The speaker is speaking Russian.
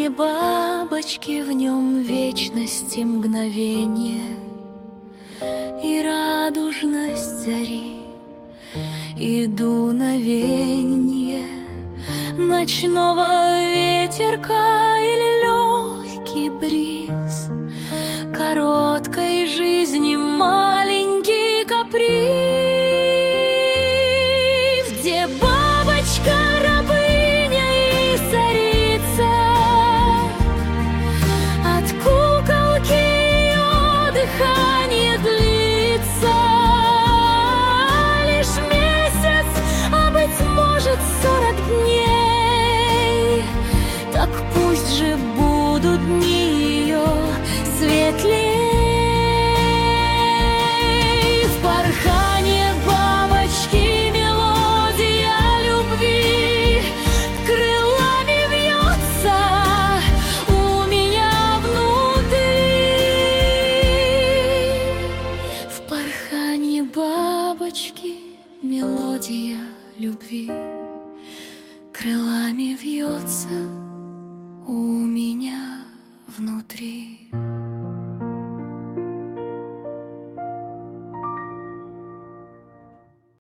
порханье бабочки, в нем вечности мгновенье и радужность зари, и дуновенье ночного ветерка или легкий бриз короткой жизни маленький каприз, где бабочка рабыня и царица, от куколки ее дыхание длится лишь месяц, а быть может 40 дней. Так пусть же будут дни ее светлей. В порханье бабочки мелодия любви крылами вьется у меня внутри. В порханье бабочки мелодия любви крылами вьется у меня внутри.